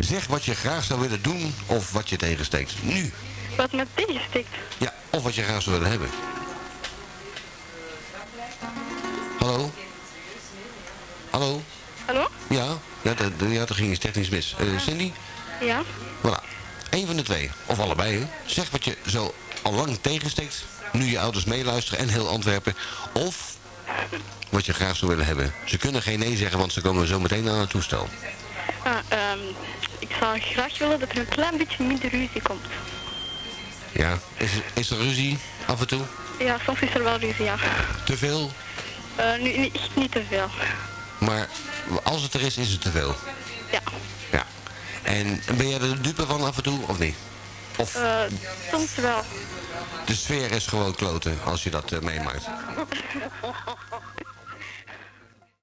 Zeg wat je graag zou willen doen of wat je tegensteekt. Nu. Wat me tegensteekt. Ja, of wat je graag zou willen hebben. Hallo? Hallo? Hallo? Ja, er ging iets technisch mis. Cindy? Ja. Voilà. Eén van de twee. Of allebei, hè. Zeg wat je zo al lang tegensteekt. Nu je ouders meeluisteren en heel Antwerpen. Of wat je graag zou willen hebben. Ze kunnen geen nee zeggen, want ze komen zo meteen aan het toestel. Ik zou graag willen dat er een klein beetje minder ruzie komt. Ja, is er ruzie af en toe? Ja, soms is er wel ruzie, ja. Te veel? Nu echt niet te veel. Maar als het er is het te veel? Ja. Ja. En ben jij er de dupe van af en toe, of niet? Of soms wel. de sfeer is gewoon kloten als je dat meemaakt?